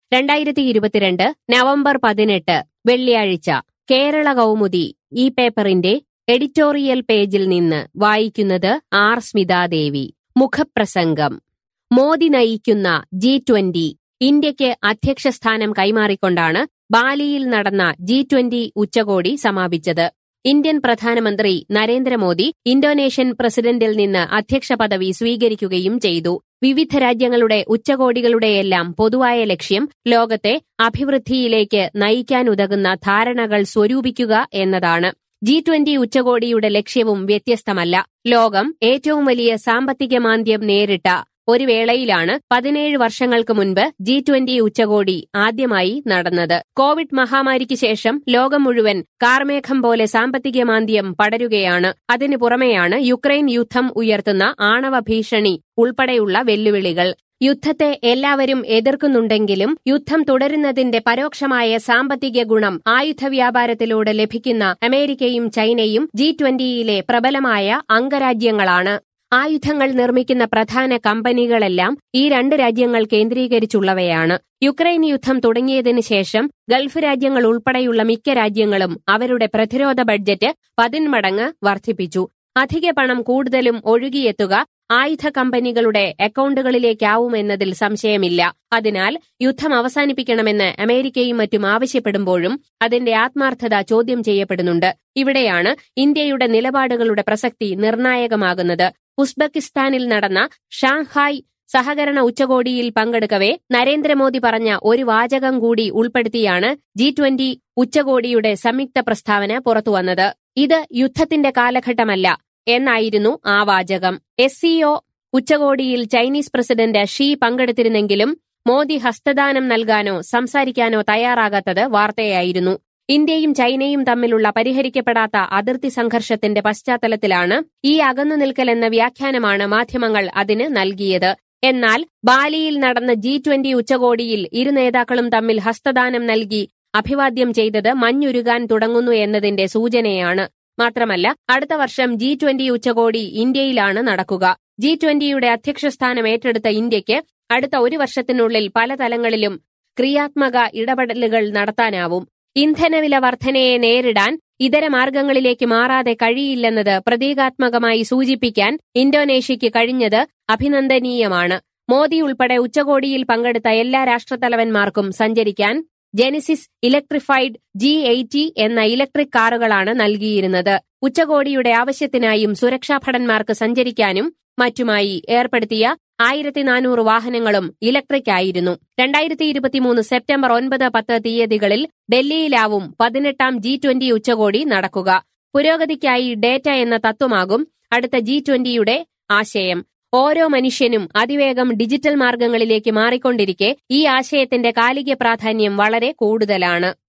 2022 November 18 വെള്ളിയാഴ്ച കേരള കൗമുദി ഈ പേപ്പറിന്റെ എഡിറ്റോറിയൽ പേജിൽ നിന്ന് വായിക്കുന്നത് ആർ സ്മിതാദേവി. മുഖപ്രസംഗം. മോദി നയിക്കുന്ന G20 ഇന്ത്യയ്ക്ക് അധ്യക്ഷസ്ഥാനം കൈമാറിക്കൊണ്ടാണ് ബാലിയിൽ നടന്ന G20 ഉച്ചകോടി സമാപിച്ചത്. ഇന്ത്യൻ പ്രധാനമന്ത്രി നരേന്ദ്രമോദി ഇന്തോനേഷ്യൻ പ്രസിഡന്റിൽ നിന്ന് അധ്യക്ഷ പദവി സ്വീകരിക്കുകയും ചെയ്തു. വിവിധ രാജ്യങ്ങളുടെ ഉച്ചകോടികളുടെയെല്ലാം പൊതുവായ ലക്ഷ്യം ലോകത്തെ അഭിവൃദ്ധിയിലേക്ക് നയിക്കാനുതകുന്ന ധാരണകൾ സ്വരൂപിക്കുക എന്നതാണ്. G20 ഉച്ചകോടിയുടെ ലക്ഷ്യവും വ്യത്യസ്തമല്ല. ലോകം ഏറ്റവും വലിയ സാമ്പത്തിക മാന്ദ്യം നേരിട്ട ഒരു വേളയിലാണ് 17 വർഷങ്ങൾക്ക് മുൻപ് G20 ഉച്ചകോടി ആദ്യമായി നടന്നത്. കോവിഡ് മഹാമാരിക്ക് ശേഷം ലോകം മുഴുവൻ കാർമേഘം പോലെ സാമ്പത്തിക മാന്ദ്യം പടരുകയാണ്. അതിനു പുറമെയാണ് യുക്രൈൻ യുദ്ധം ഉയർത്തുന്ന ആണവ ഭീഷണി ഉൾപ്പെടെയുള്ള വെല്ലുവിളികൾ. യുദ്ധത്തെ എല്ലാവരും എതിർക്കുന്നുണ്ടെങ്കിലും യുദ്ധം തുടരുന്നതിന്റെ പരോക്ഷമായ സാമ്പത്തിക ഗുണം ആയുധ വ്യാപാരത്തിലൂടെ ലഭിക്കുന്ന അമേരിക്കയും ചൈനയും G20യിലെ പ്രബലമായ അംഗരാജ്യങ്ങളാണ്. ആയുധങ്ങൾ നിർമ്മിക്കുന്ന പ്രധാന കമ്പനികളെല്ലാം ഈ രണ്ട് രാജ്യങ്ങൾ കേന്ദ്രീകരിച്ചുള്ളവയാണ്. യുക്രൈൻ യുദ്ധം തുടങ്ങിയതിനു ശേഷം ഗൾഫ് രാജ്യങ്ങൾ ഉൾപ്പെടെയുള്ള മിക്ക രാജ്യങ്ങളും അവരുടെ പ്രതിരോധ ബഡ്ജറ്റ് 10 മടങ്ങ് വർദ്ധിപ്പിച്ചു. അധിക പണം കൂടുതലും ഒഴുകിയെത്തുക ആയുധ കമ്പനികളുടെ അക്കൗണ്ടുകളിലേക്കാവുമെന്നതിൽ സംശയമില്ല. അതിനാൽ യുദ്ധം അവസാനിപ്പിക്കണമെന്ന് അമേരിക്കയും മറ്റും ആവശ്യപ്പെടുമ്പോഴും അതിന്റെ ആത്മാർത്ഥത ചോദ്യം ചെയ്യപ്പെടുന്നുണ്ട്. ഇവിടെയാണ് ഇന്ത്യയുടെ നിലപാടുകളുടെ പ്രസക്തി നിർണായകമാകുന്നത്. ഉസ്ബെക്കിസ്ഥാനിൽ നടന്ന ഷാങ്ഹായ് സഹകരണ ഉച്ചകോടിയിൽ പങ്കെടുക്കവെ നരേന്ദ്രമോദി പറഞ്ഞ ഒരു വാചകം കൂടി ഉൾപ്പെടുത്തിയാണ് G20 ഉച്ചകോടിയുടെ സംയുക്ത പ്രസ്താവന പുറത്തുവന്നത്. ഇത് യുദ്ധത്തിന്റെ കാലഘട്ടമല്ല എന്നായിരുന്നു ആ വാചകം. SCO ഉച്ചകോടിയിൽ ചൈനീസ് പ്രസിഡന്റ് ഷീ പങ്കെടുത്തിരുന്നെങ്കിലും മോദി ഹസ്തദാനം നൽകാനോ സംസാരിക്കാനോ തയ്യാറാകാത്തത് വാർത്തയായിരുന്നു. ഇന്ത്യയും ചൈനയും തമ്മിലുള്ള പരിഹരിക്കപ്പെടാത്ത അതിർത്തി സംഘർഷത്തിന്റെ പശ്ചാത്തലത്തിലാണ് ഈ അകന്നു നിൽക്കലെന്ന വ്യാഖ്യാനമാണ് മാധ്യമങ്ങൾ അതിന് നൽകിയത്. എന്നാൽ ബാലിയിൽ നടന്ന G20 ഉച്ചകോടിയിൽ ഇരു നേതാക്കളും തമ്മിൽ ഹസ്തദാനം നൽകി അഭിവാദ്യം ചെയ്തത് മഞ്ഞുരുകാൻ തുടങ്ങുന്നു എന്നതിന്റെ സൂചനയാണ്. മാത്രമല്ല, അടുത്ത വർഷം G20 ഉച്ചകോടി ഇന്ത്യയിലാണ് നടക്കുക. G20യുടെ അധ്യക്ഷസ്ഥാനം ഏറ്റെടുത്ത ഇന്ത്യയ്ക്ക് അടുത്ത ഒരു വർഷത്തിനുള്ളിൽ പല തലങ്ങളിലും ക്രിയാത്മക ഇടപെടലുകൾ നടത്താനാവും. ഇന്ധനവില വർധനയെ നേരിടാൻ ഇതര മാർഗങ്ങളിലേക്ക് മാറാതെ കഴിയില്ലെന്നത് പ്രതീകാത്മകമായി സൂചിപ്പിക്കാൻ ഇന്തോനേഷ്യയ്ക്ക് കഴിഞ്ഞത് അഭിനന്ദനീയമാണ്. മോദി ഉൾപ്പെടെ ഉച്ചകോടിയിൽ പങ്കെടുത്ത എല്ലാ രാഷ്ട്രത്തലവന്മാർക്കും സഞ്ചരിക്കാൻ ജെനിസിസ് ഇലക്ട്രിഫൈഡ് G80 എന്ന ഇലക്ട്രിക് കാറുകളാണ് നൽകിയിരുന്നത്. ഉച്ചകോടിയുടെ ആവശ്യത്തിനായും സുരക്ഷാഭടന്മാർക്ക് സഞ്ചരിക്കാനും മറ്റുമായി ഏർപ്പെടുത്തിയ 1400 വാഹനങ്ങളും ഇലക്ട്രിക് ആയിരുന്നു. 2023 സെപ്റ്റംബർ 9-10 തീയതികളിൽ ഡൽഹിയിലാവും 18ാം G20 ഉച്ചകോടി നടക്കുക. പുരോഗതിക്കായി ഡേറ്റ എന്ന തത്വമാകും അടുത്ത G20യുടെ ആശയം. ഓരോ മനുഷ്യനും അതിവേഗം ഡിജിറ്റൽ മാർഗങ്ങളിലേക്ക് മാറിക്കൊണ്ടിരിക്കെ ഈ ആശയത്തിന്റെ കാലിക പ്രാധാന്യം വളരെ കൂടുതലാണ്.